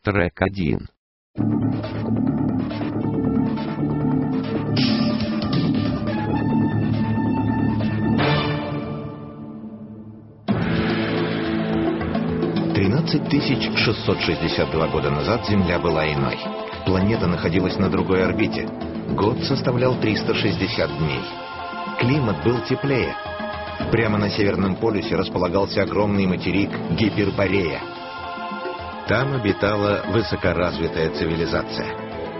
Трек 1. «13 662 года назад Земля была иной. Планета находилась на другой орбите. Год составлял 360 дней. Климат был теплее. Прямо на Северном полюсе располагался огромный материк Гиперборея. Там обитала высокоразвитая цивилизация.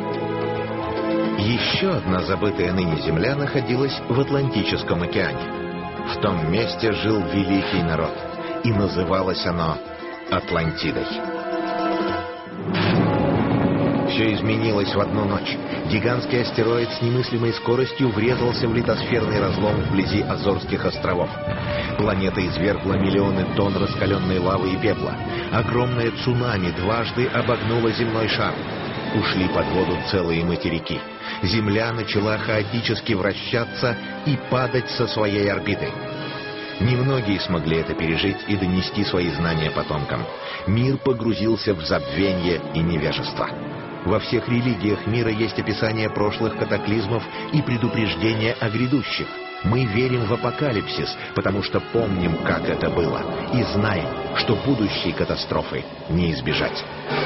Еще одна забытая ныне Земля находилась в Атлантическом океане. В том месте жил великий народ, и называлось оно Атлантидой. Все изменилось в одну ночь. Гигантский астероид с немыслимой скоростью врезался в литосферный разлом вблизи Азорских островов. Планета извергла миллионы тонн раскаленной лавы и пепла. Огромное цунами дважды обогнуло земной шар. Ушли под воду целые материки. Земля начала хаотически вращаться и падать со своей орбиты. Немногие смогли это пережить и донести свои знания потомкам. Мир погрузился в забвенье и невежество. Во всех религиях мира есть описание прошлых катаклизмов и предупреждения о грядущих. Мы верим в апокалипсис, потому что помним, как это было, и знаем, что будущей катастрофы не избежать.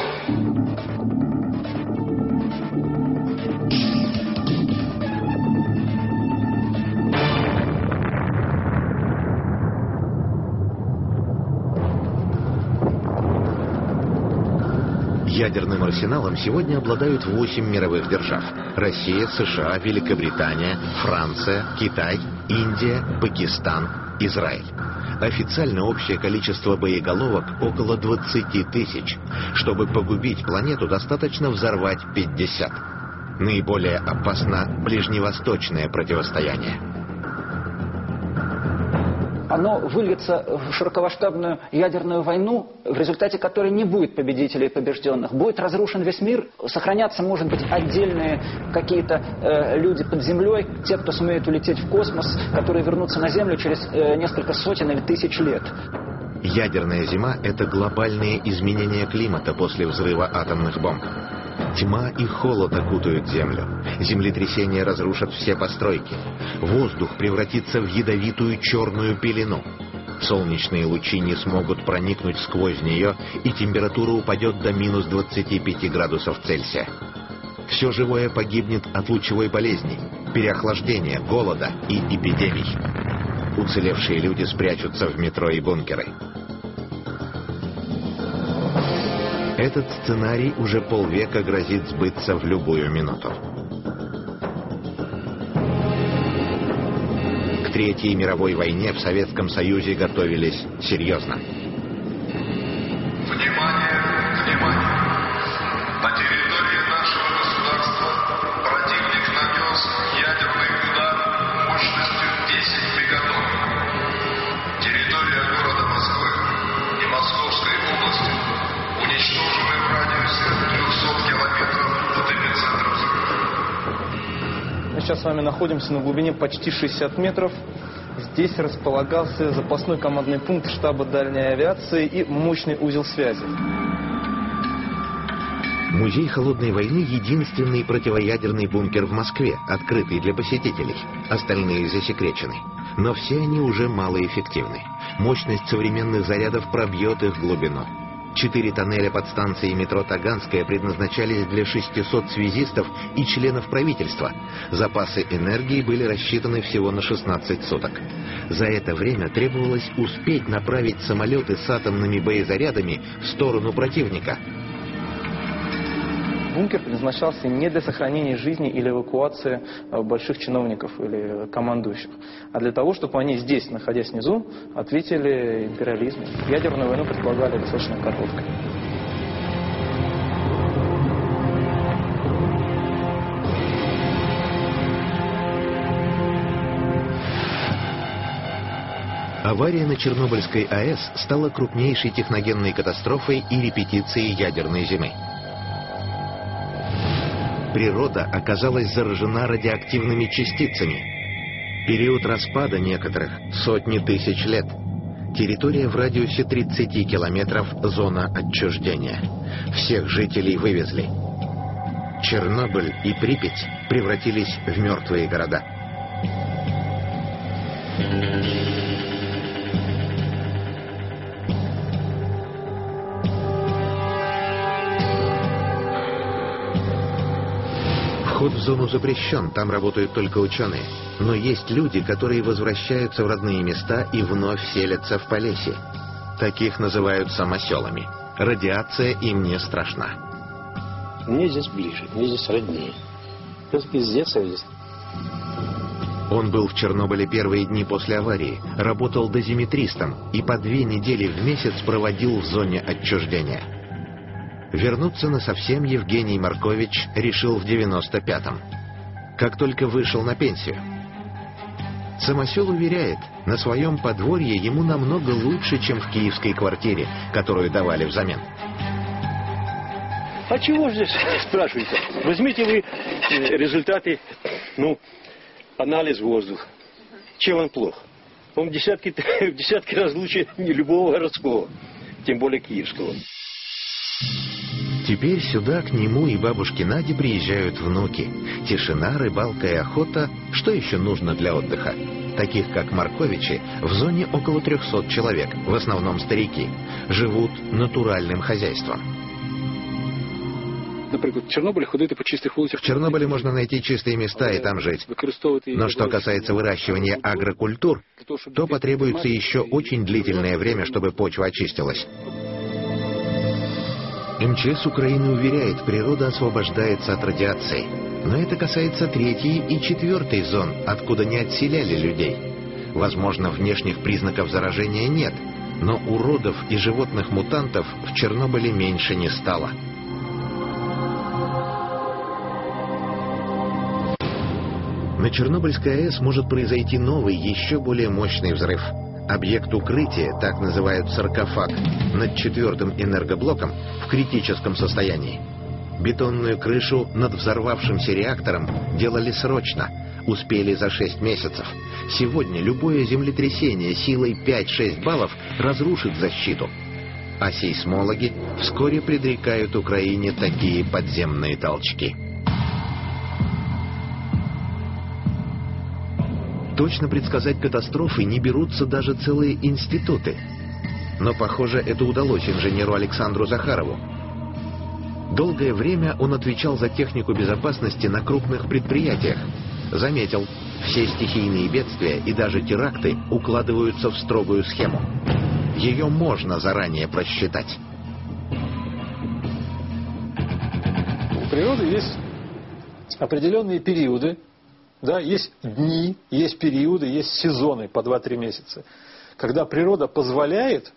Ядерным арсеналом сегодня обладают 8 мировых держав: Россия, США, Великобритания, Франция, Китай, Индия, Пакистан, Израиль. Официально общее количество боеголовок около 20 тысяч. Чтобы погубить планету, достаточно взорвать 50. Наиболее опасно ближневосточное противостояние. Оно выльется в широкомасштабную ядерную войну, в результате которой не будет победителей и побежденных. Будет разрушен весь мир, сохранятся, может быть, отдельные какие-то люди под землей, те, кто сумеет улететь в космос, которые вернутся на Землю через несколько сотен или тысяч лет. Ядерная зима – это глобальные изменения климата после взрыва атомных бомб. Тьма и холод окутают Землю. Землетрясения разрушат все постройки. Воздух превратится в ядовитую черную пелену. Солнечные лучи не смогут проникнуть сквозь нее, и температура упадет до минус 25 градусов Цельсия. Все живое погибнет от лучевой болезни, переохлаждения, голода и эпидемий. Уцелевшие люди спрячутся в метро и бункеры. Этот сценарий уже полвека грозит сбыться в любую минуту. К Третьей мировой войне в Советском Союзе готовились серьезно. Внимание! Внимание! На территории нашего государства противник нанес ядерный удар мощностью 10 мегатонн. Территория города Москвы и Московской области уничтожены в радиусе 300 километров от эпицентра взрыва. Мы сейчас с вами находимся на глубине почти 60 метров. Здесь располагался запасной командный пункт штаба дальней авиации и мощный узел связи. Музей Холодной войны — единственный противоядерный бункер в Москве, открытый для посетителей. Остальные засекречены. Но все они уже малоэффективны. Мощность современных зарядов пробьет их глубину. 4 тоннеля подстанции метро Таганская предназначались для 600 связистов и членов правительства. Запасы энергии были рассчитаны всего на 16 суток. За это время требовалось успеть направить самолеты с атомными боезарядами в сторону противника. Бункер предназначался не для сохранения жизни или эвакуации больших чиновников или командующих, а для того, чтобы они здесь, находясь внизу, ответили империализму. Ядерную войну предполагали достаточно короткой. Авария на Чернобыльской АЭС стала крупнейшей техногенной катастрофой и репетицией ядерной зимы. Природа оказалась заражена радиоактивными частицами. Период распада некоторых — сотни тысяч лет. Территория в радиусе 30 километров – зона отчуждения. Всех жителей вывезли. Чернобыль и Припять превратились в мертвые города. Вход в зону запрещен, там работают только ученые. Но есть люди, которые возвращаются в родные места и вновь селятся в Полесье. Таких называют самоселами. Радиация им не страшна. Мне здесь ближе, мне здесь роднее. Из детства здесь. Он был в Чернобыле первые дни после аварии, работал дозиметристом и по 2 недели в месяц проводил в зоне отчуждения. Вернуться насовсем Евгений Маркович решил в 95-м, как только вышел на пенсию. Самосел уверяет, на своем подворье ему намного лучше, чем в киевской квартире, которую давали взамен. А чего же здесь спрашиваете? Возьмите вы результаты, анализ воздуха. Чем он плох? Он в десятки раз лучше любого городского, тем более киевского. Теперь сюда к нему и бабушке Наде приезжают внуки. Тишина, рыбалка и охота. Что еще нужно для отдыха? Таких, как Марковичи, в зоне около 300 человек, в основном старики. Живут натуральным хозяйством. Например, в Чернобыле ходить по чистых улицах. В Чернобыле можно найти чистые места и там жить. Но что касается выращивания агрокультур, то потребуется еще очень длительное время, чтобы почва очистилась. МЧС Украины уверяет, природа освобождается от радиации. Но это касается 3-й и 4-й зон, откуда не отселяли людей. Возможно, внешних признаков заражения нет, но уродов и животных-мутантов в Чернобыле меньше не стало. На Чернобыльской АЭС может произойти новый, еще более мощный взрыв. Объект укрытия, так называют саркофаг, над 4-м энергоблоком в критическом состоянии. Бетонную крышу над взорвавшимся реактором делали срочно, успели за 6 месяцев. Сегодня любое землетрясение силой 5-6 баллов разрушит защиту. А сейсмологи вскоре предрекают Украине такие подземные толчки. Точно предсказать катастрофы не берутся даже целые институты. Но, похоже, это удалось инженеру Александру Захарову. Долгое время он отвечал за технику безопасности на крупных предприятиях. Заметил, все стихийные бедствия и даже теракты укладываются в строгую схему. Ее можно заранее просчитать. У природы есть определенные периоды. Да, есть дни, есть периоды, есть сезоны по 2-3 месяца, когда природа позволяет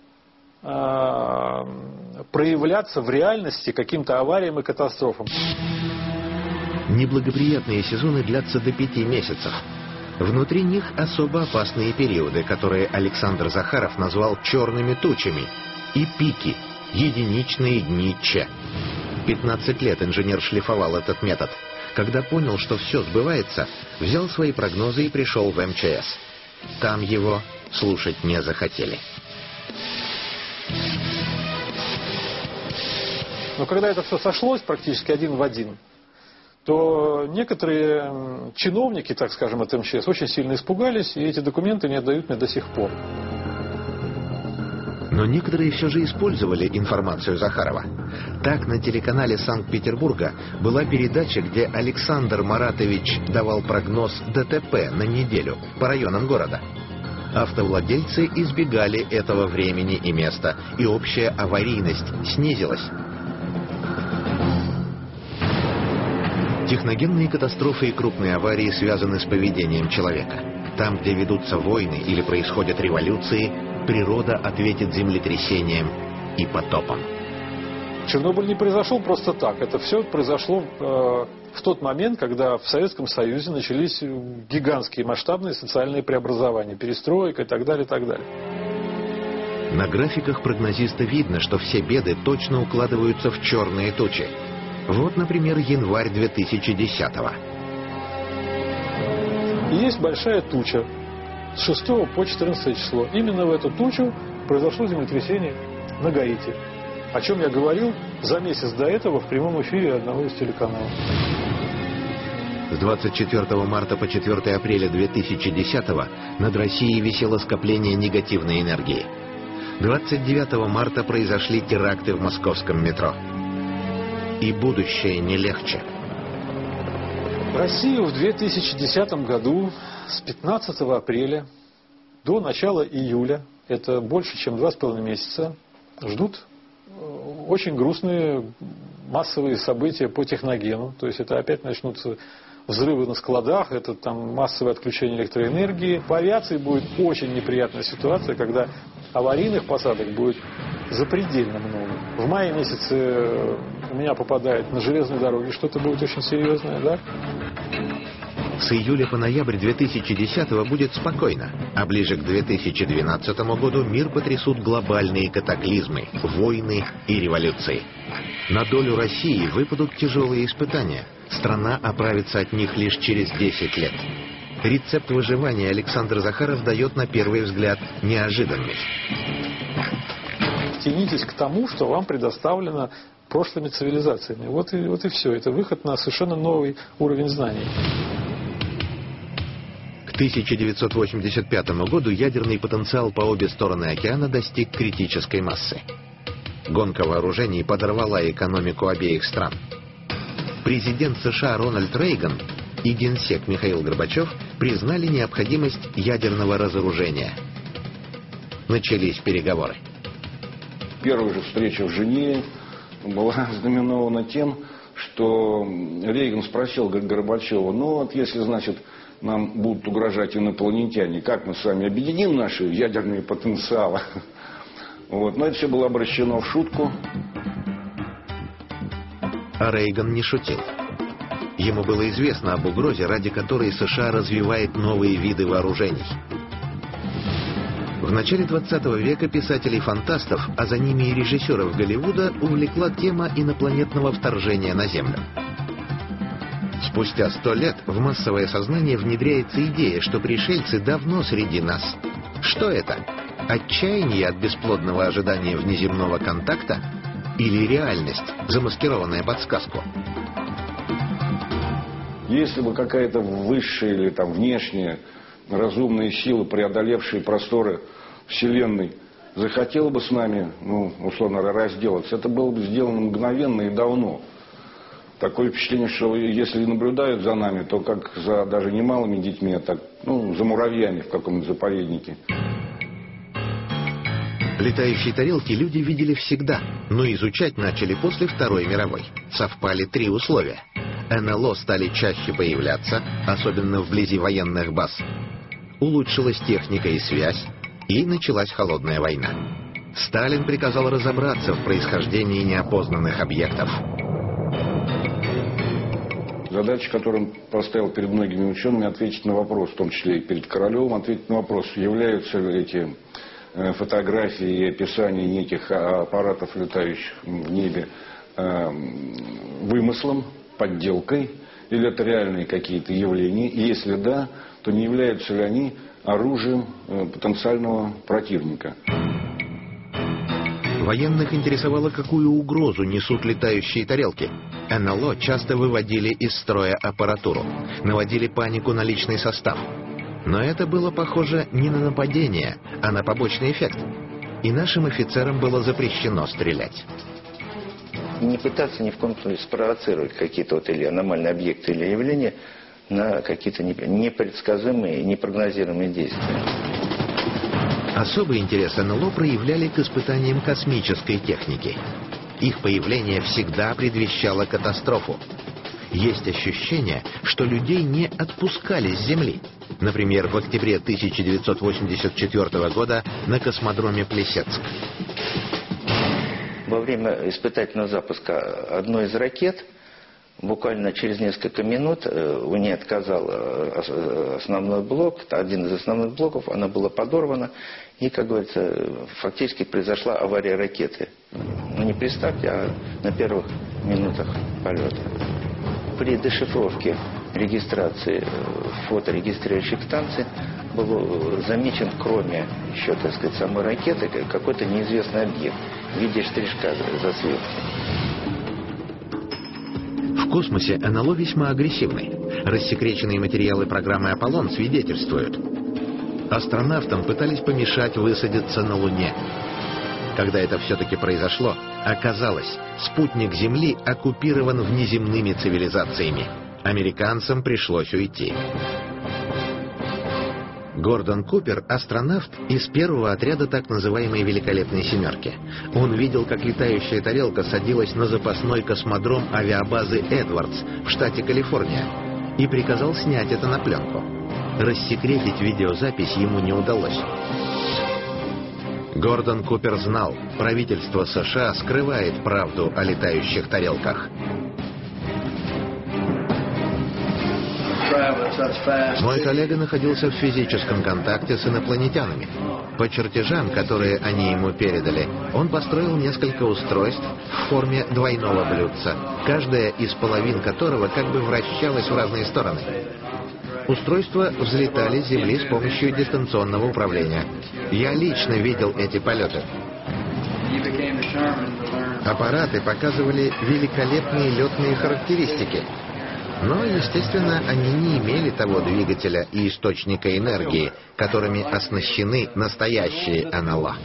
проявляться в реальности каким-то авариям и катастрофам. Неблагоприятные сезоны длятся до 5 месяцев. Внутри них особо опасные периоды, которые Александр Захаров назвал черными тучами, и пики, единичные дни Ч. 15 лет инженер шлифовал этот метод. Когда понял, что все сбывается, взял свои прогнозы и пришел в МЧС. Там его слушать не захотели. Но когда это все сошлось практически один в один, то некоторые чиновники, так скажем, от МЧС очень сильно испугались, и эти документы не отдают мне до сих пор. Но некоторые все же использовали информацию Захарова. Так, на телеканале Санкт-Петербурга была передача, где Александр Маратович давал прогноз ДТП на неделю по районам города. Автовладельцы избегали этого времени и места, и общая аварийность снизилась. Техногенные катастрофы и крупные аварии связаны с поведением человека. Там, где ведутся войны или происходят революции, природа ответит землетрясением и потопом. Чернобыль не произошел просто так. Это все произошло в тот момент, когда в Советском Союзе начались гигантские масштабные социальные преобразования, перестройка и так далее, и так далее. На графиках прогнозиста видно, что все беды точно укладываются в черные тучи. Вот, например, январь 2010-го. И есть большая туча, с 6 по 14 число. Именно в эту тучу произошло землетрясение на Гаити. О чем я говорил за месяц до этого в прямом эфире одного из телеканалов. С 24 марта по 4 апреля 2010-го над Россией висело скопление негативной энергии. 29 марта произошли теракты в московском метро. И будущее не легче. Россию в 2010 году с 15 апреля до начала июля, это больше, чем 2,5 месяца, ждут очень грустные массовые события по техногену. То есть это опять начнутся взрывы на складах, это там массовое отключение электроэнергии. По авиации будет очень неприятная ситуация, когда аварийных посадок будет запредельно много. В мае месяце у меня попадает на железной дороге что-то будет очень серьезное, да? С июля по ноябрь 2010-го будет спокойно, а ближе к 2012 году мир потрясут глобальные катаклизмы, войны и революции. На долю России выпадут тяжелые испытания. Страна оправится от них лишь через 10 лет. Рецепт выживания Александр Захаров дает на первый взгляд неожиданный. Тянитесь к тому, что вам предоставлено прошлыми цивилизациями. Вот и все. Это выход на совершенно новый уровень знаний. К 1985 году ядерный потенциал по обе стороны океана достиг критической массы. Гонка вооружений подорвала экономику обеих стран. Президент США Рональд Рейган и генсек Михаил Горбачев признали необходимость ядерного разоружения. Начались переговоры. Первая же встреча в Женеве была знаменована тем, что Рейган спросил Горбачева: ну вот если, значит, нам будут угрожать инопланетяне, как мы с вами объединим наши ядерные потенциалы? Вот. Но это все было обращено в шутку. А Рейган не шутил. Ему было известно об угрозе, ради которой США развивает новые виды вооружений. В начале 20 века писателей-фантастов, а за ними и режиссеров Голливуда, увлекла тема инопланетного вторжения на Землю. Спустя 100 лет в массовое сознание внедряется идея, что пришельцы давно среди нас. Что это? Отчаяние от бесплодного ожидания внеземного контакта? Или реальность, замаскированная под сказку? Если бы какая-то высшая или там внешняя разумная сила, преодолевшая просторы Вселенной, захотела бы с нами, условно, разделаться, это было бы сделано мгновенно и давно. Такое впечатление, что если наблюдают за нами, то как за даже не малыми детьми, а так, за муравьями в каком-нибудь заповеднике. Летающие тарелки люди видели всегда, но изучать начали после Второй мировой. Совпали 3 условия. НЛО стали чаще появляться, особенно вблизи военных баз. Улучшилась техника и связь, и началась холодная война. Сталин приказал разобраться в происхождении неопознанных объектов. Задача, которую он поставил перед многими учеными, ответить на вопрос, в том числе и перед Королевым, ответить на вопрос, являются ли эти фотографии и описания неких аппаратов, летающих в небе, вымыслом, подделкой, или это реальные какие-то явления, и если да, то не являются ли они оружием потенциального противника. Военных интересовало, какую угрозу несут летающие тарелки. НЛО часто выводили из строя аппаратуру, наводили панику на личный состав. Но это было похоже не на нападение, а на побочный эффект. И нашим офицерам было запрещено стрелять. Не пытаться ни в коем случае спровоцировать какие-то или аномальные объекты или явления на какие-то непредсказуемые и непрогнозируемые действия. Особый интерес НЛО проявляли к испытаниям космической техники. Их появление всегда предвещало катастрофу. Есть ощущение, что людей не отпускали с Земли. Например, в октябре 1984 года на космодроме Плесецк. Во время испытательного запуска одной из ракет, буквально через несколько минут у нее отказал основной блок, один из основных блоков, она была подорвана, и, как говорится, фактически произошла авария ракеты. Не при старте, а на первых минутах полета. При дешифровке регистрации фоторегистрирующих станций был замечен, кроме еще, так сказать, самой ракеты, какой-то неизвестный объект в виде штришка засветки. В космосе НЛО весьма агрессивны. Рассекреченные материалы программы «Аполлон» свидетельствуют. Астронавтам пытались помешать высадиться на Луне. Когда это все-таки произошло, оказалось, спутник Земли оккупирован внеземными цивилизациями. Американцам пришлось уйти. Гордон Купер – астронавт из первого отряда так называемой «Великолепной семерки». Он видел, как летающая тарелка садилась на запасной космодром авиабазы «Эдвардс» в штате Калифорния и приказал снять это на пленку. Рассекретить видеозапись ему не удалось. Гордон Купер знал, правительство США скрывает правду о летающих тарелках. Мой коллега находился в физическом контакте с инопланетянами. По чертежам, которые они ему передали, он построил несколько устройств в форме двойного блюдца, каждая из половин которого как бы вращалась в разные стороны. Устройства взлетали с Земли с помощью дистанционного управления. Я лично видел эти полеты. Аппараты показывали великолепные летные характеристики. Но, естественно, они не имели того двигателя и источника энергии, которыми оснащены настоящие НЛО.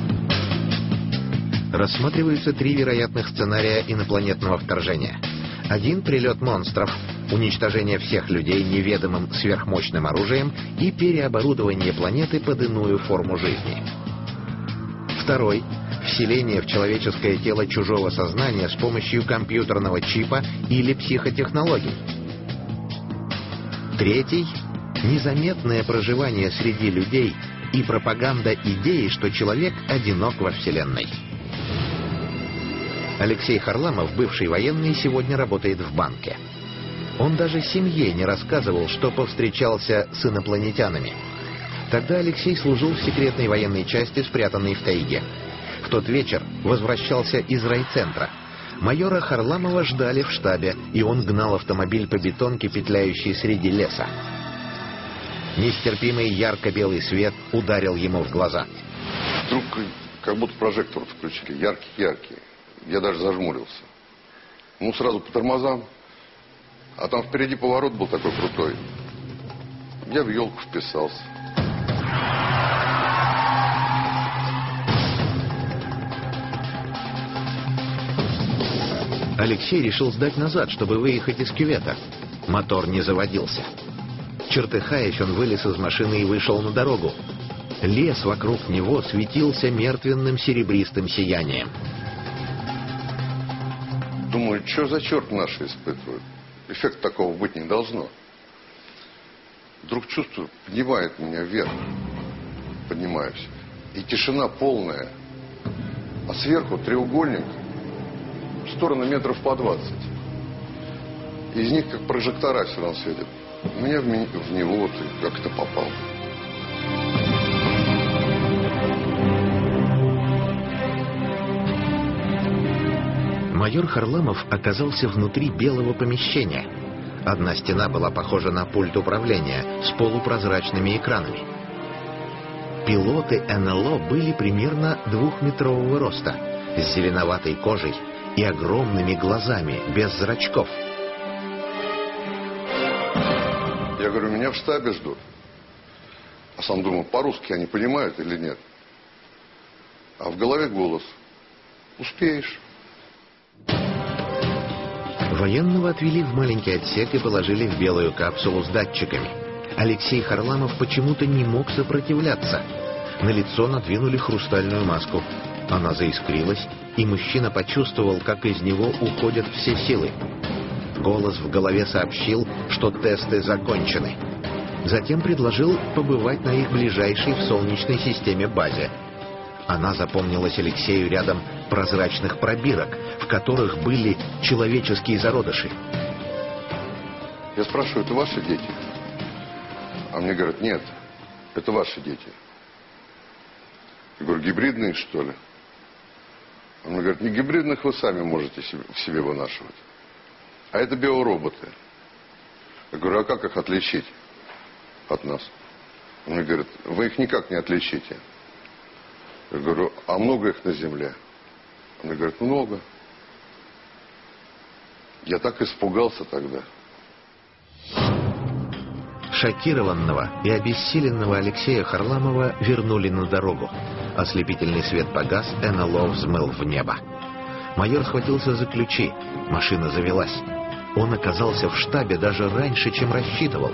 Рассматриваются 3 вероятных сценария инопланетного вторжения. Один — прилет монстров, уничтожение всех людей неведомым сверхмощным оружием и переоборудование планеты под иную форму жизни. Второй — вселение в человеческое тело чужого сознания с помощью компьютерного чипа или психотехнологий. Третий — незаметное проживание среди людей и пропаганда идеи, что человек одинок во Вселенной. Алексей Харламов, бывший военный, сегодня работает в банке. Он даже семье не рассказывал, что повстречался с инопланетянами. Тогда Алексей служил в секретной военной части, спрятанной в тайге. В тот вечер возвращался из райцентра. Майора Харламова ждали в штабе, и он гнал автомобиль по бетонке, петляющей среди леса. Нестерпимый ярко-белый свет ударил ему в глаза. Вдруг как будто прожектор включили, яркий-яркий. Я даже зажмурился. Ну, сразу по тормозам. А там впереди поворот был такой крутой. Я в елку вписался. Алексей решил сдать назад, чтобы выехать из кювета. Мотор не заводился. Чертыхаясь, он вылез из машины и вышел на дорогу. Лес вокруг него светился мертвенным серебристым сиянием. Думаю, что за черт наши испытывают? Эффекта такого быть не должно. Вдруг чувствую, поднимает меня вверх. Поднимаюсь. И тишина полная. А сверху треугольник в сторону метров по 20. Из них как прожектора все равно светят. У меня в него вот как-то попал. Майор Харламов оказался внутри белого помещения. Одна стена была похожа на пульт управления с полупрозрачными экранами. Пилоты НЛО были примерно 2-метрового роста, с зеленоватой кожей и огромными глазами, без зрачков. Я говорю, меня в штабе ждут. А сам думаю, по-русски они понимают или нет. А в голове голос. Успеешь. Военного отвели в маленький отсек и положили в белую капсулу с датчиками. Алексей Харламов почему-то не мог сопротивляться. На лицо надвинули хрустальную маску. Она заискрилась, и мужчина почувствовал, как из него уходят все силы. Голос в голове сообщил, что тесты закончены. Затем предложил побывать на их ближайшей в Солнечной системе базе. Она запомнилась Алексею рядом прозрачных пробирок, в которых были человеческие зародыши. Я спрашиваю, это ваши дети? А мне говорят, нет, это ваши дети. Я говорю, гибридные, что ли? Он мне говорит, не гибридных вы сами можете в себе вынашивать. А это биороботы. Я говорю, а как их отличить от нас? Он мне говорит, вы их никак не отличите. Я говорю, а много их на Земле? Он мне говорит, много. Я так испугался тогда. Шокированного и обессиленного Алексея Харламова вернули на дорогу. Ослепительный свет погас, НЛО взмыл в небо. Майор схватился за ключи. Машина завелась. Он оказался в штабе даже раньше, чем рассчитывал.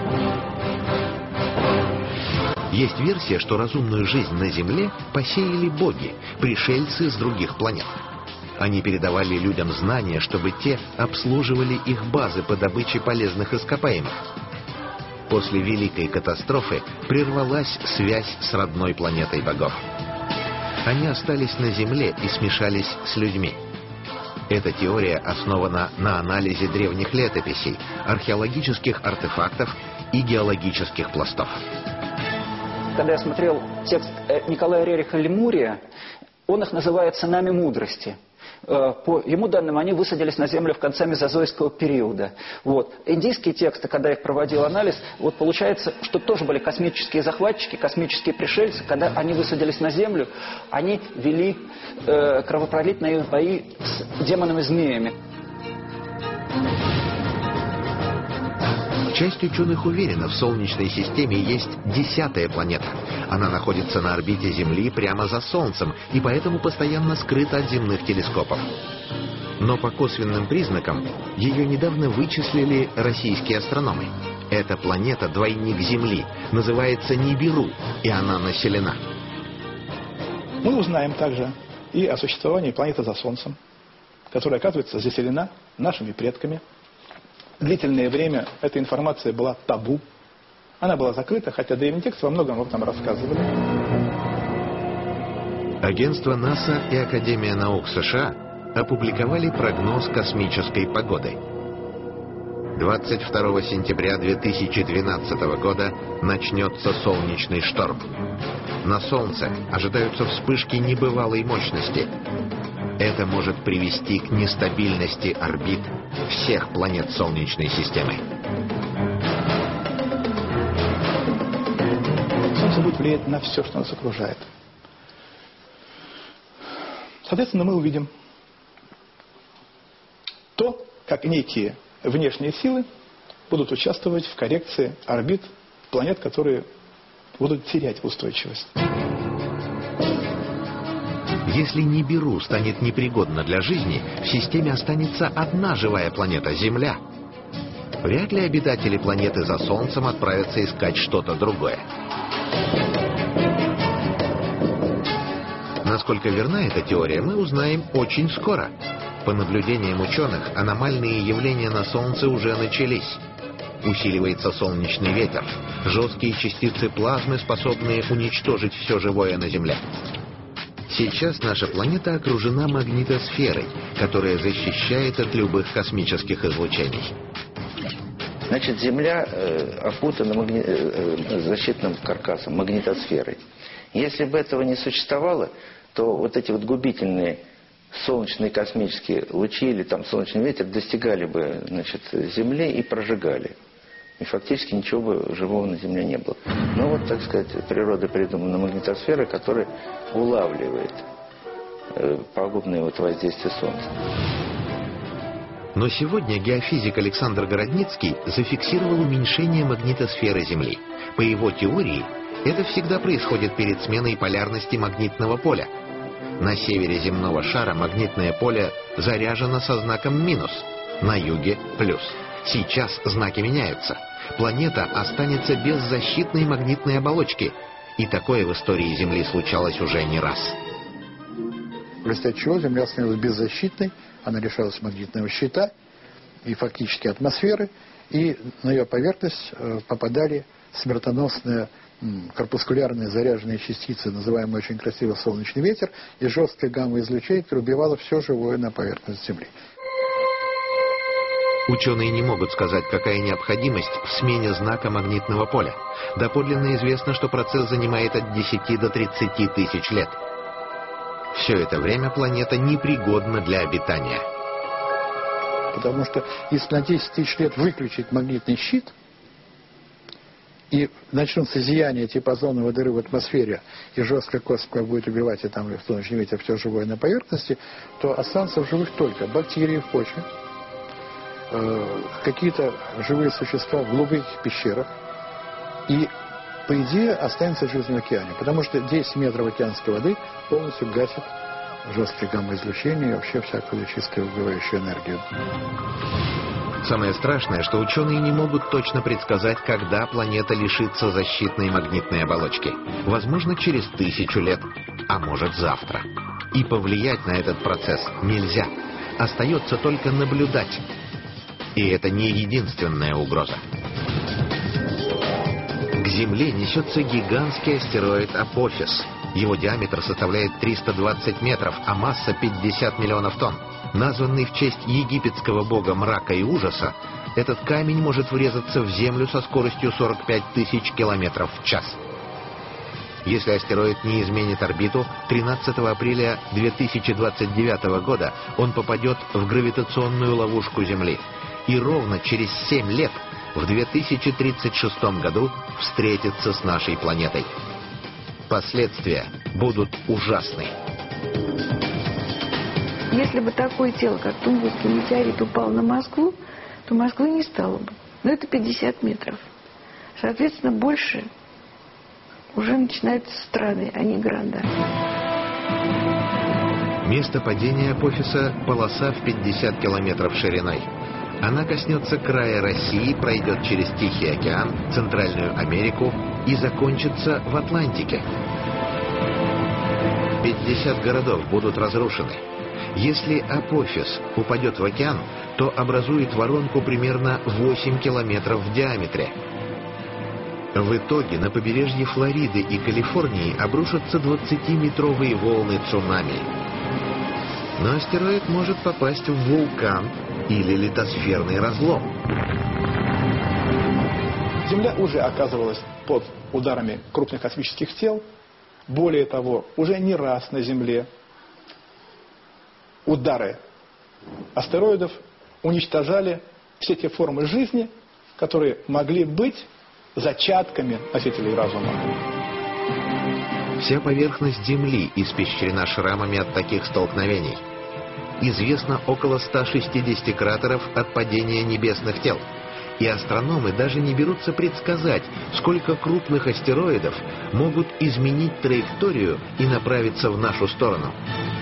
Есть версия, что разумную жизнь на Земле посеяли боги, пришельцы с других планет. Они передавали людям знания, чтобы те обслуживали их базы по добыче полезных ископаемых. После Великой катастрофы прервалась связь с родной планетой богов. Они остались на Земле и смешались с людьми. Эта теория основана на анализе древних летописей, археологических артефактов и геологических пластов. Когда я смотрел текст Николая Рериха «Лемурия», он их называет «сынами мудрости». По ему данным, они высадились на Землю в конце мезозойского периода. Вот. Индийские тексты, когда я их проводил анализ, вот получается, что тоже были космические захватчики, космические пришельцы. Когда они высадились на Землю, они вели кровопролитные бои с демонами-змеями. Часть ученых уверена, в Солнечной системе есть 10-я планета. Она находится на орбите Земли прямо за Солнцем и поэтому постоянно скрыта от земных телескопов. Но по косвенным признакам ее недавно вычислили российские астрономы. Эта планета — двойник Земли, называется Нибиру, и она населена. Мы узнаем также и о существовании планеты за Солнцем, которая, оказывается, заселена нашими предками. Длительное время эта информация была табу. Она была закрыта, хотя древние тексты во многом об этом рассказывали. Агентство НАСА и Академия наук США опубликовали прогноз космической погоды. 22 сентября 2012 года начнется солнечный шторм. На Солнце ожидаются вспышки небывалой мощности. Это может привести к нестабильности орбит всех планет Солнечной системы. Солнце будет влиять на все, что нас окружает. Соответственно, мы увидим то, как некие внешние силы будут участвовать в коррекции орбит планет, которые будут терять устойчивость. Если Нибиру станет непригодна для жизни, в системе останется одна живая планета — Земля. Вряд ли обитатели планеты за Солнцем отправятся искать что-то другое. Насколько верна эта теория, мы узнаем очень скоро. По наблюдениям ученых, аномальные явления на Солнце уже начались. Усиливается солнечный ветер, жесткие частицы плазмы, способные уничтожить все живое на Земле. Сейчас наша планета окружена магнитосферой, которая защищает от любых космических излучений. Значит, Земля опутана защитным каркасом, магнитосферой. Если бы этого не существовало, то вот эти вот губительные солнечные космические лучи или там солнечный ветер достигали бы, значит, Земли и прожигали. И фактически ничего бы живого на Земле не было. Но вот, так сказать, природа придумана магнитосфера, которая улавливает пагубные вот воздействия Солнца. Но сегодня геофизик Александр Городницкий зафиксировал уменьшение магнитосферы Земли. По его теории, это всегда происходит перед сменой полярности магнитного поля. На севере земного шара магнитное поле заряжено со знаком минус, на юге плюс. Сейчас знаки меняются. Планета останется без защитной магнитной оболочки. И такое в истории Земли случалось уже не раз. В результате чего Земля становилась беззащитной, она лишалась магнитного щита и фактически атмосферы, и на ее поверхность попадали смертоносные корпускулярные заряженные частицы, называемые очень красиво солнечный ветер, и жесткое гамма-излучение, которое убивало все живое на поверхности Земли. Ученые не могут сказать, какая необходимость в смене знака магнитного поля. Доподлинно известно, что процесс занимает от 10 до 30 тысяч лет. Все это время планета непригодна для обитания. Потому что если на 10 тысяч лет выключить магнитный щит, и начнутся зияния типа озоновой дыры в атмосфере, и жесткая космика будет убивать, и там в солнечном ветре все живое на поверхности, то останутся в живых только бактерии в почве, какие-то живые существа в глубоких пещерах, и, по идее, останется жизнь в океане, потому что 10 метров океанской воды полностью гасит жесткое гамма-излучение и вообще всякую чистую убивающую энергию. Самое страшное, что ученые не могут точно предсказать, когда планета лишится защитной магнитной оболочки. Возможно, через 1000 лет, а может завтра. И повлиять на этот процесс нельзя. Остается только наблюдать. И это не единственная угроза. К Земле несется гигантский астероид Апофис. Его диаметр составляет 320 метров, а масса 50 миллионов тонн. Названный в честь египетского бога мрака и ужаса, этот камень может врезаться в Землю со скоростью 45 тысяч километров в час. Если астероид не изменит орбиту, 13 апреля 2029 года он попадет в гравитационную ловушку Земли. И ровно через 7 лет, в 2036 году, встретится с нашей планетой. Последствия будут ужасны. Если бы такое тело, как Тунгусский метеорит, упал на Москву, то Москвы не стало бы. Но это 50 метров. Соответственно, больше уже начинаются страны, а не города. Место падения Апофиса – полоса в 50 километров шириной. Она коснется края России, пройдет через Тихий океан, Центральную Америку и закончится в Атлантике. 50 городов будут разрушены. Если Апофис упадет в океан, то образует воронку примерно 8 километров в диаметре. В итоге на побережье Флориды и Калифорнии обрушатся 20-метровые волны цунами. Но астероид может попасть в вулкан или литосферный разлом. Земля уже оказывалась под ударами крупных космических тел. Более того, уже не раз на Земле удары астероидов уничтожали все те формы жизни, которые могли быть зачатками носителей разума. Вся поверхность Земли испещрена шрамами от таких столкновений. Известно около 160 кратеров от падения небесных тел. И астрономы даже не берутся предсказать, сколько крупных астероидов могут изменить траекторию и направиться в нашу сторону.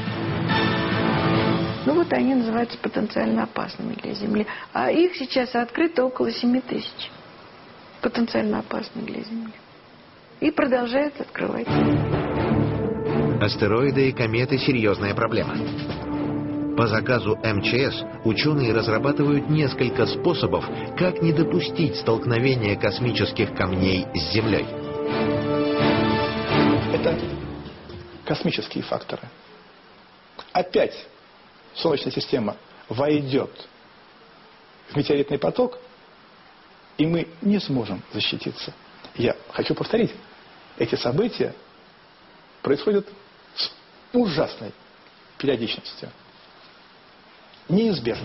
Ну вот они называются потенциально опасными для Земли. А их сейчас открыто около 7 тысяч. Потенциально опасных для Земли. И продолжают открывать. Астероиды и кометы – серьезная проблема. По заказу МЧС ученые разрабатывают несколько способов, как не допустить столкновения космических камней с Землей. Это космические факторы. Опять Солнечная система войдет в метеоритный поток, и мы не сможем защититься. Я хочу повторить, эти события происходят с ужасной периодичностью. Неизбежно.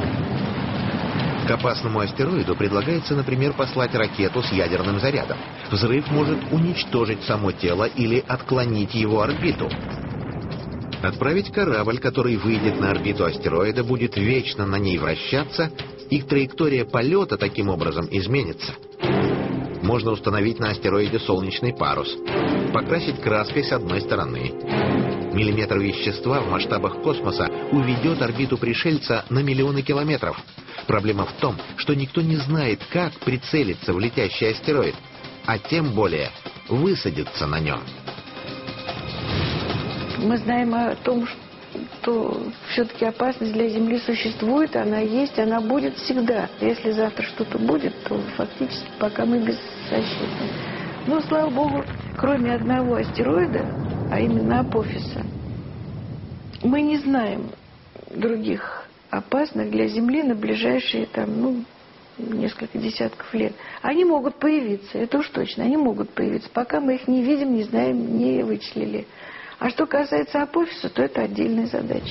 К опасному астероиду предлагается, например, послать ракету с ядерным зарядом. Взрыв может уничтожить само тело или отклонить его орбиту. Отправить корабль, который выйдет на орбиту астероида, будет вечно на ней вращаться, и траектория полета таким образом изменится. Можно установить на астероиде солнечный парус, покрасить краской с одной стороны. Миллиметр вещества в масштабах космоса уведет орбиту пришельца на миллионы километров. Проблема в том, что никто не знает, как прицелиться в летящий астероид, а тем более высадиться на нем. Мы знаем о том, что все-таки опасность для Земли существует, она есть, она будет всегда. Если завтра что-то будет, то фактически пока мы беззащитны. Но, слава Богу, кроме одного астероида, а именно Апофиса, мы не знаем других опасных для Земли на ближайшие несколько десятков лет. Они могут появиться, это уж точно, они могут появиться. Пока мы их не видим, не знаем, не вычислили. А что касается Апофиса, то это отдельная задача.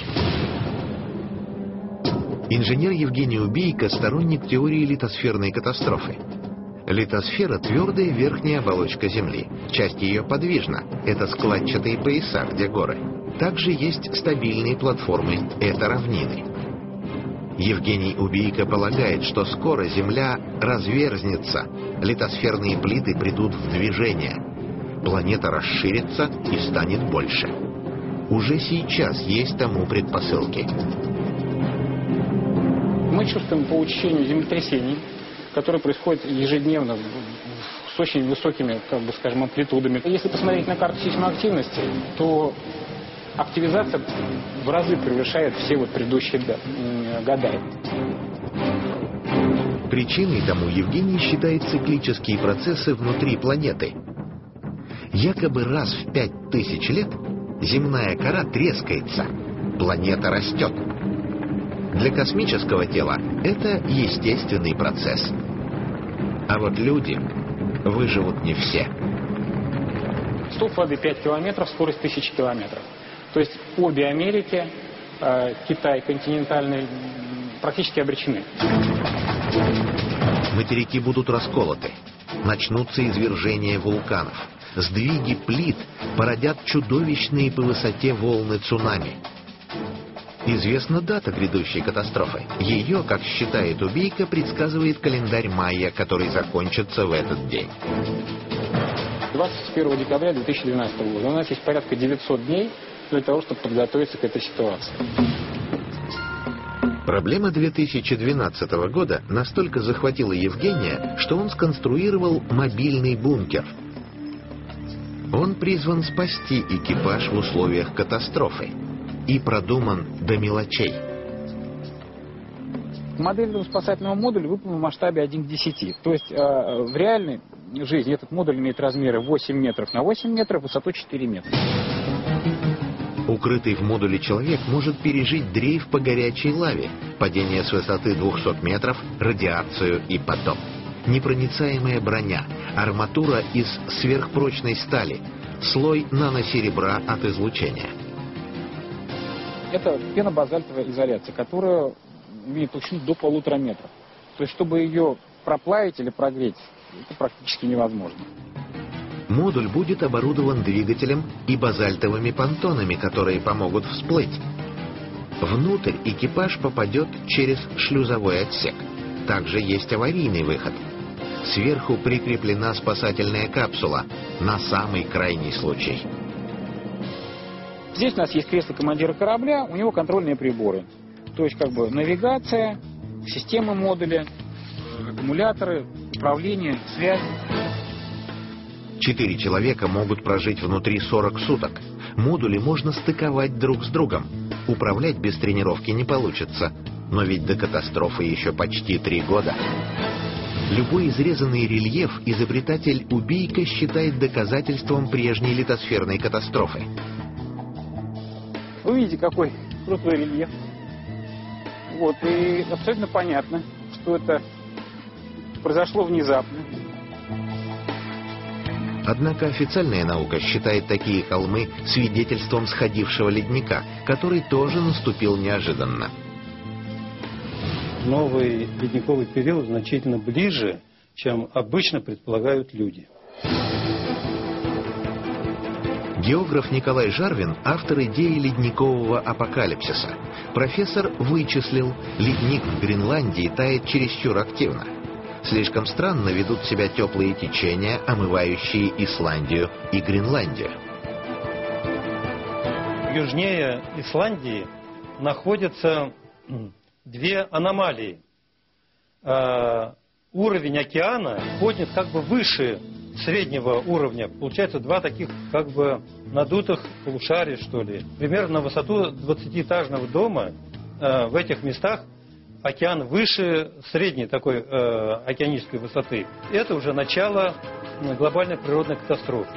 Инженер Евгений Убийко – сторонник теории литосферной катастрофы. Литосфера – твердая верхняя оболочка Земли. Часть ее подвижна. Это складчатые пояса, где горы. Также есть стабильные платформы – это равнины. Евгений Убийко полагает, что скоро Земля разверзнется, литосферные плиты придут в движение. Планета расширится и станет больше. Уже сейчас есть тому предпосылки. Мы чувствуем по учащению землетрясений, которые происходят ежедневно с очень высокими, скажем, амплитудами. Если посмотреть на карту сейсмовой активности, то активизация в разы превышает все предыдущие года. Причиной тому Евгений считает циклические процессы внутри планеты. Якобы раз в 5000 лет земная кора трескается, планета растет. Для космического тела это естественный процесс. А вот люди выживут не все. Столб воды 5 километров, скорость 1000 километров. То есть обе Америки, Китай континентальный, практически обречены. Материки будут расколоты. Начнутся извержения вулканов. Сдвиги плит породят чудовищные по высоте волны цунами. Известна дата грядущей катастрофы. Ее, как считает Убийко, предсказывает календарь майя, который закончится в этот день. 21 декабря 2012 года. У нас есть порядка 900 дней для того, чтобы подготовиться к этой ситуации. Проблема 2012 года настолько захватила Евгения, что он сконструировал мобильный бункер. Он призван спасти экипаж в условиях катастрофы и продуман до мелочей. Модель этого спасательного модуля выполнена в масштабе 1 к 10. То есть в реальной жизни этот модуль имеет размеры 8 метров на 8 метров, высоту 4 метра. Укрытый в модуле человек может пережить дрейф по горячей лаве, падение с высоты 200 метров, радиацию и потоп. Непроницаемая броня, арматура из сверхпрочной стали, слой наносеребра от излучения. Это пенобазальтовая изоляция, которая имеет толщину до 1,5 метра. То есть, чтобы ее проплавить или прогреть, это практически невозможно. Модуль будет оборудован двигателем и базальтовыми понтонами, которые помогут всплыть. Внутрь экипаж попадет через шлюзовой отсек. Также есть аварийный выход. Сверху прикреплена спасательная капсула на самый крайний случай. Здесь у нас есть кресло командира корабля, у него контрольные приборы. То есть навигация, система модуля, аккумуляторы, управление, связь. 4 человека могут прожить внутри 40 суток. Модули можно стыковать друг с другом. Управлять без тренировки не получится. Но ведь до катастрофы еще почти 3 года. Любой изрезанный рельеф изобретатель Убийко считает доказательством прежней литосферной катастрофы. Вы видите, какой крутой рельеф. И абсолютно понятно, что это произошло внезапно. Однако официальная наука считает такие холмы свидетельством сходившего ледника, который тоже наступил неожиданно. Новый ледниковый период значительно ближе, чем обычно предполагают люди. Географ Николай Жарвин – автор идеи ледникового апокалипсиса. Профессор вычислил, ледник в Гренландии тает чересчур активно. Слишком странно ведут себя теплые течения, омывающие Исландию и Гренландию. Южнее Исландии находятся 2 аномалии. Уровень океана поднят выше среднего уровня. Получается 2 таких надутых полушария, что ли. Примерно на высоту 20-этажного дома в этих местах океан выше средней такой океанической высоты. Это уже начало глобальной природной катастрофы.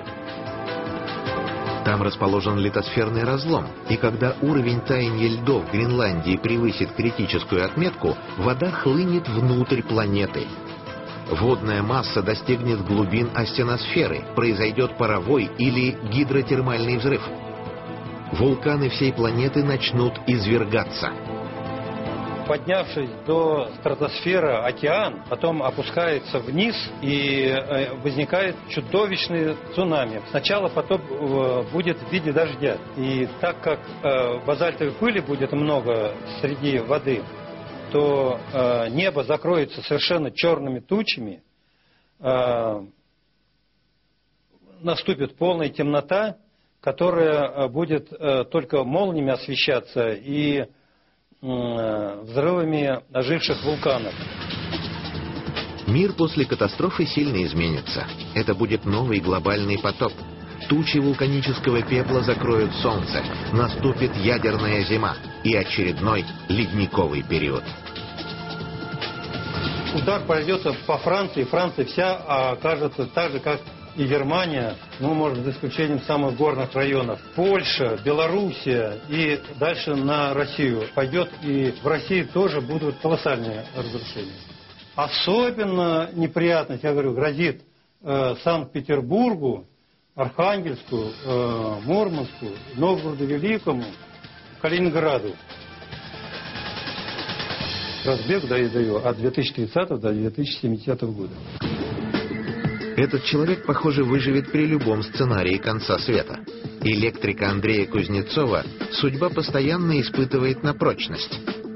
Там расположен литосферный разлом, и когда уровень таяния льдов в Гренландии превысит критическую отметку, вода хлынет внутрь планеты. Водная масса достигнет глубин астеносферы, произойдет паровой или гидротермальный взрыв. Вулканы всей планеты начнут извергаться. поднявшись до стратосферы, океан, потом опускается вниз и возникает чудовищный цунами. Сначала потоп будет в виде дождя. И так как базальтовой пыли будет много среди воды, то небо закроется совершенно черными тучами, наступит полная темнота, которая будет только молниями освещаться и взрывами оживших вулканов. Мир после катастрофы сильно изменится. Это будет новый глобальный потоп. Тучи вулканического пепла закроют солнце. Наступит ядерная зима и очередной ледниковый период. Удар пройдется по Франции. Франция вся окажется так же, как и Германия, ну, может, за исключением самых горных районов. Польша, Белоруссия и дальше на Россию пойдет. И в России тоже будут колоссальные разрушения. Особенно неприятность, я говорю, грозит Санкт-Петербургу, Архангельску, Мурманску, Новгороду Великому, Калининграду. Разбег даю от 2030 до 2070 года. Этот человек, похоже, выживет при любом сценарии конца света. Электрика Андрея Кузнецова судьба постоянно испытывает на прочность.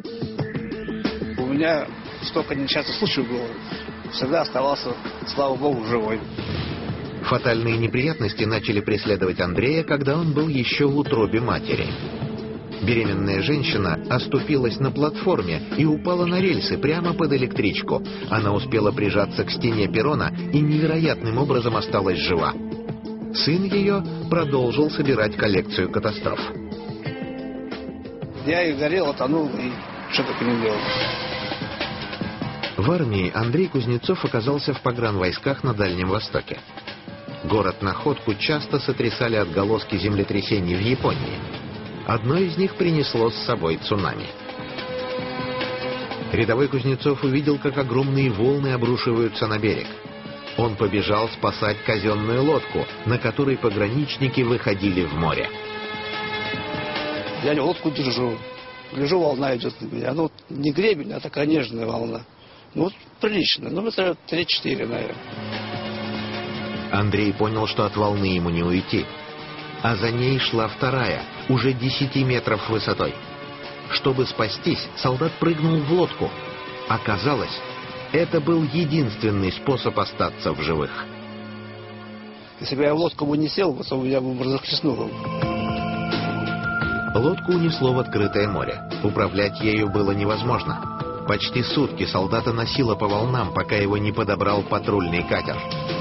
У меня столько несчастных случаев было. Всегда оставался, слава богу, живой. Фатальные неприятности начали преследовать Андрея, когда он был еще в утробе матери. Беременная женщина оступилась на платформе и упала на рельсы прямо под электричку. Она успела прижаться к стене перрона и невероятным образом осталась жива. Сын ее продолжил собирать коллекцию катастроф. Я и горел, тонул, и что только не делал. В армии Андрей Кузнецов оказался в погранвойсках на Дальнем Востоке. Город-находку часто сотрясали отголоски землетрясений в Японии. Одно из них принесло с собой цунами. Рядовой Кузнецов увидел, как огромные волны обрушиваются на берег. Он побежал спасать казенную лодку, на которой пограничники выходили в море. Я лодку держу. Гляжу, волна идет на меня. Ну, не гребень, а такая нежная волна. Ну, прилично. Ну, это 3-4, наверное. Андрей понял, что от волны ему не уйти. А за ней шла вторая, уже 10 метров высотой. Чтобы спастись, солдат прыгнул в лодку. Оказалось, это был единственный способ остаться в живых. Если бы я в лодку бы не сел, то я бы захлестнул. Лодку унесло в открытое море. Управлять ею было невозможно. Почти сутки солдата носило по волнам, пока его не подобрал патрульный катер.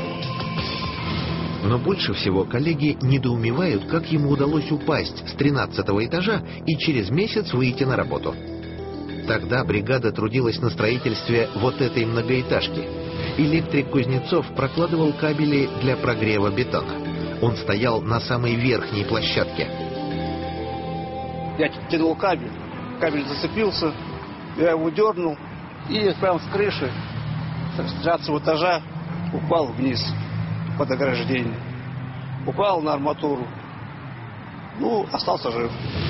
Но больше всего коллеги недоумевают, как ему удалось упасть с 13-го этажа и через месяц выйти на работу. Тогда бригада трудилась на строительстве вот этой многоэтажки. Электрик Кузнецов прокладывал кабели для прогрева бетона. Он стоял на самой верхней площадке. Я тянул кабель, кабель зацепился, я его дернул и прямо с крыши, с 13-го этажа, упал вниз под ограждение. Упал на арматуру. Ну, остался жив.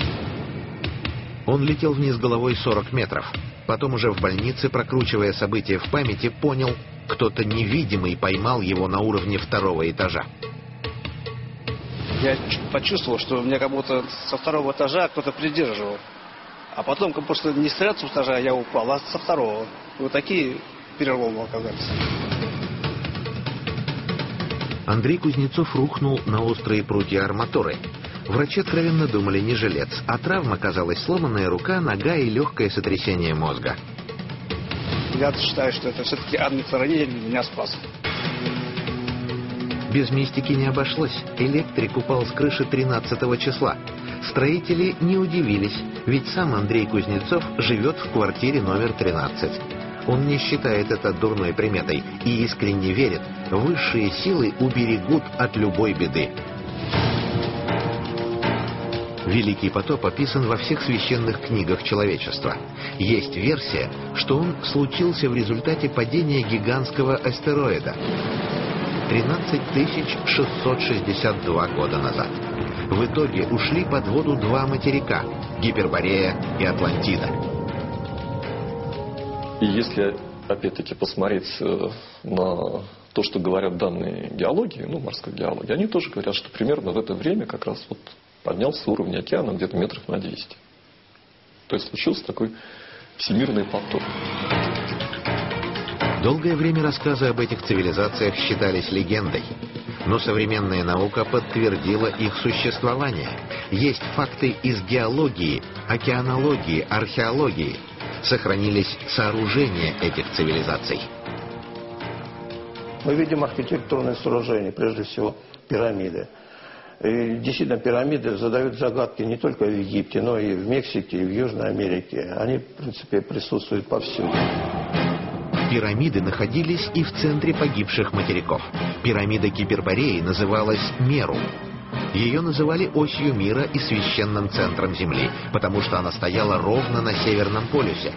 Он летел вниз головой 40 метров. Потом уже в больнице, прокручивая события в памяти, понял, кто-то невидимый поймал его на уровне 2-го этажа. Я почувствовал, что меня как будто со 2-го этажа кто-то придерживал. А потом, как просто не с 3-го этажа я упал, а со 2-го. Вот такие переломы оказались. Андрей Кузнецов рухнул на острые прутья арматуры. Врачи откровенно думали, не жилец, а травма оказалась сломанная рука, нога и легкое сотрясение мозга. Я считаю, что это все-таки ангел-хранитель меня спас. Без мистики не обошлось. Электрик упал с крыши 13 числа. Строители не удивились, ведь сам Андрей Кузнецов живет в квартире номер 13. Он не считает это дурной приметой и искренне верит, высшие силы уберегут от любой беды. Великий потоп описан во всех священных книгах человечества. Есть версия, что он случился в результате падения гигантского астероида 13 662 года назад. В итоге ушли под воду 2 материка – Гиперборея и Атлантида. И если, опять-таки, посмотреть на то, что говорят данные геологии, ну, морской геологии, они тоже говорят, что примерно в это время как раз вот поднялся уровень океана где-то метров на 200. То есть случился такой всемирный потоп. Долгое время рассказы об этих цивилизациях считались легендой. Но современная наука подтвердила их существование. Есть факты из геологии, океанологии, археологии. Сохранились сооружения этих цивилизаций. Мы видим архитектурные сооружения, прежде всего пирамиды. И действительно, пирамиды задают загадки не только в Египте, но и в Мексике, и в Южной Америке. Они, в принципе, присутствуют повсюду. Пирамиды находились и в центре погибших материков. Пирамида Гипербореи называлась Меру. Ее называли осью мира и священным центром Земли, потому что она стояла ровно на Северном полюсе.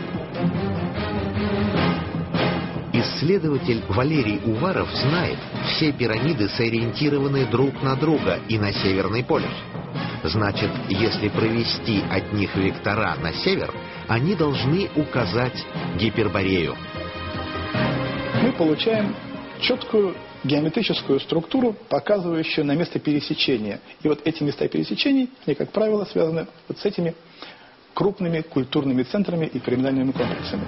Исследователь Валерий Уваров знает, все пирамиды сориентированы друг на друга и на Северный полюс. Значит, если провести от них вектора на север, они должны указать Гиперборею. Мы получаем четкую геометрическую структуру, показывающую на место пересечения. И вот эти места пересечений, они, как правило, связаны вот с этими крупными культурными центрами и пирамидальными комплексами.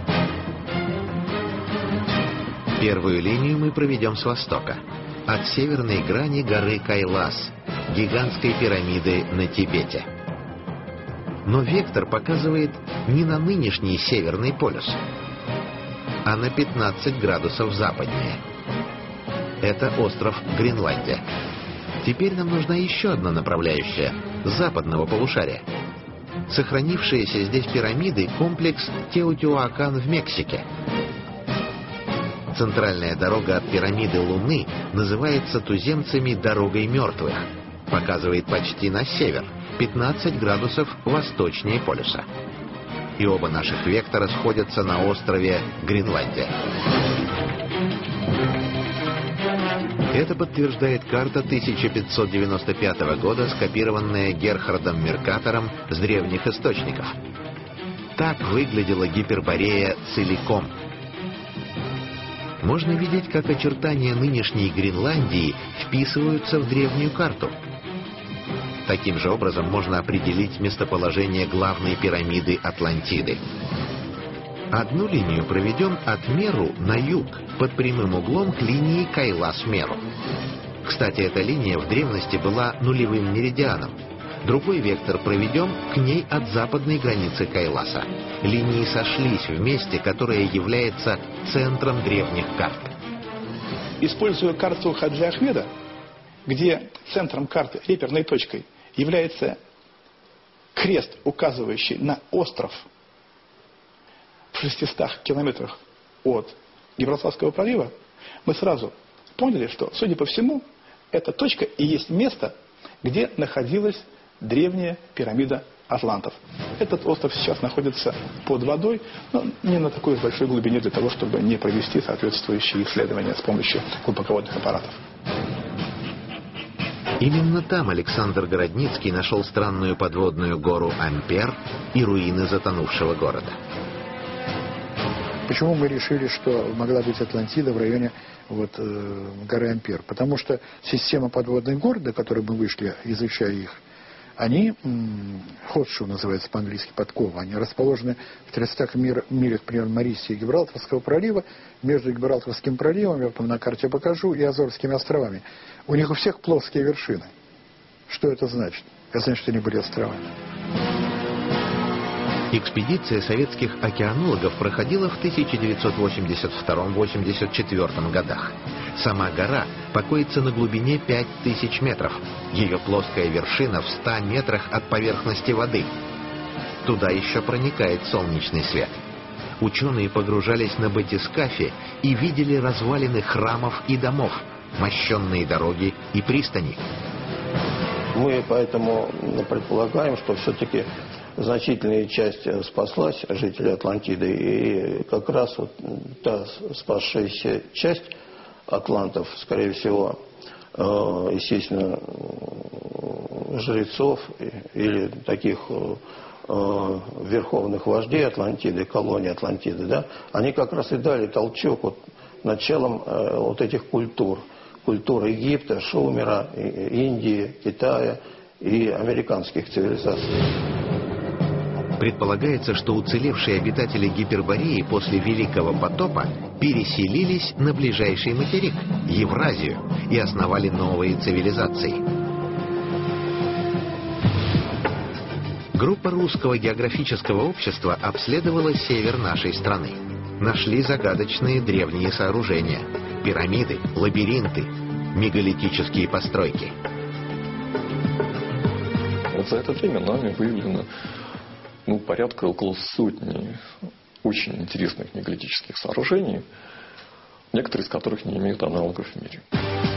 Первую линию мы проведем с востока. От северной грани горы Кайлас, гигантской пирамиды на Тибете. Но вектор показывает не на нынешний Северный полюс, а на 15 градусов западнее. Это остров Гренландия. Теперь нам нужна еще одна направляющая – западного полушария. Сохранившиеся здесь пирамиды – комплекс Теотиуакан в Мексике. Центральная дорога от пирамиды Луны называется туземцами «дорогой мертвых». Показывает почти на север, 15 градусов восточнее полюса. И оба наших вектора сходятся на острове Гренландия. Это подтверждает карта 1595 года, скопированная Герхардом Меркатором с древних источников. Так выглядела Гиперборея целиком. Можно видеть, как очертания нынешней Гренландии вписываются в древнюю карту. Таким же образом можно определить местоположение главной пирамиды Атлантиды. Одну линию проведем от Меру на юг, под прямым углом к линии Кайлас-Меру. Кстати, эта линия в древности была нулевым меридианом. Другой вектор проведем к ней от западной границы Кайласа. Линии сошлись в месте, которое является центром древних карт. Используя карту Хаджи Ахмеда, где центром карты, реперной точкой, является крест, указывающий на остров в 600 километрах от Гибралтарского пролива, мы сразу поняли, что, судя по всему, эта точка и есть место, где находилась древняя пирамида атлантов. Этот остров сейчас находится под водой, но не на такой большой глубине для того, чтобы не провести соответствующие исследования с помощью глубоководных аппаратов. Именно там Александр Городницкий нашел странную подводную гору Ампер и руины затонувшего города. Почему мы решили, что могла быть Атлантида в районе горы Ампер? Потому что система подводных гор, до которой мы вышли, изучая их, они, ходшоу называется по-английски, подкова, они расположены в 300 милях, примерно, Марисии и Гибралтарского пролива, между Гибралтарским проливом, я вам на карте покажу, и Азорскими островами. У них у всех плоские вершины. Что это значит? Это значит, что они были островами. Экспедиция советских океанологов проходила в 1982-84 годах. Сама гора покоится на глубине 5000 метров. Ее плоская вершина в 100 метрах от поверхности воды. Туда еще проникает солнечный свет. Ученые погружались на батискафе и видели развалины храмов и домов, мощенные дороги и пристани. Мы поэтому предполагаем, что все-таки значительная часть спаслась, жителей Атлантиды, и как раз вот та спасшаяся часть атлантов, скорее всего, естественно, жрецов или таких верховных вождей Атлантиды, колонии Атлантиды, да, они как раз и дали толчок вот началом вот этих культур. Культуры Египта, Шумера, Индии, Китая и американских цивилизаций. Предполагается, что уцелевшие обитатели Гипербореи после Великого потопа переселились на ближайший материк, Евразию, и основали новые цивилизации. Группа Русского географического общества обследовала север нашей страны. Нашли загадочные древние сооружения – пирамиды, лабиринты, мегалитические постройки. Вот за это время нами выявлено порядка около сотни очень интересных мегалитических сооружений, некоторые из которых не имеют аналогов в мире.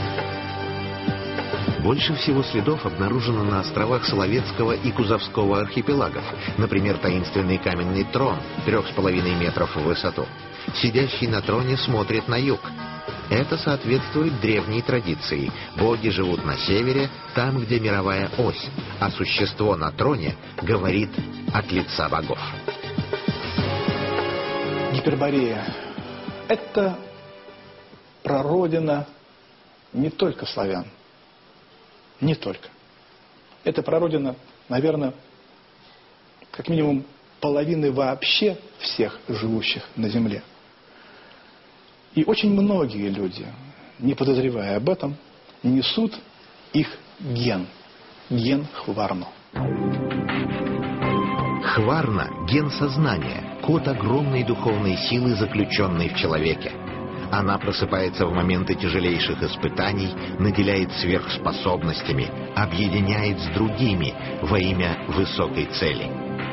Больше всего следов обнаружено на островах Соловецкого и Кузовского архипелагов. Например, таинственный каменный трон 3,5 метров в высоту. Сидящий на троне смотрит на юг. Это соответствует древней традиции. Боги живут на севере, там, где мировая ось, а существо на троне говорит от лица богов. Гиперборея – это прародина не только славян. Не только. Это прародина, наверное, как минимум половины вообще всех живущих на Земле. И очень многие люди, не подозревая об этом, несут их ген Хварну. Хварна – ген сознания, код огромной духовной силы, заключенной в человеке. Она просыпается в моменты тяжелейших испытаний, наделяет сверхспособностями, объединяет с другими во имя высокой цели.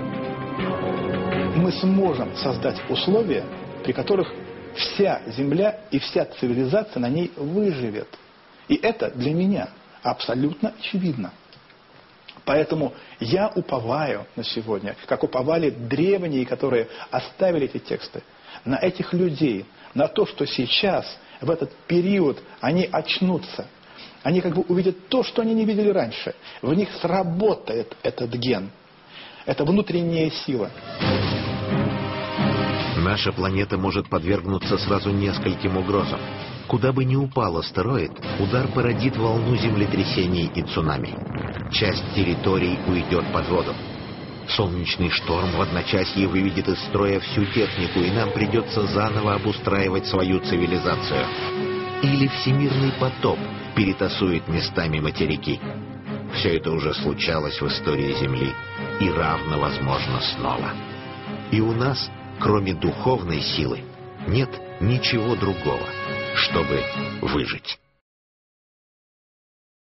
Мы сможем создать условия, при которых вся Земля и вся цивилизация на ней выживет. И это для меня абсолютно очевидно. Поэтому я уповаю на сегодня, как уповали древние, которые оставили эти тексты, на этих людей, на то, что сейчас, в этот период, они очнутся. Они как бы увидят то, что они не видели раньше. В них сработает этот ген. Это внутренняя сила. Наша планета может подвергнуться сразу нескольким угрозам. Куда бы ни упал астероид, удар породит волну землетрясений и цунами. Часть территорий уйдет под воду. Солнечный шторм в одночасье выведет из строя всю технику, и нам придется заново обустраивать свою цивилизацию. Или всемирный потоп перетасует местами материки. Все это уже случалось в истории Земли и равно возможно снова. И у нас, кроме духовной силы, нет ничего другого, чтобы выжить.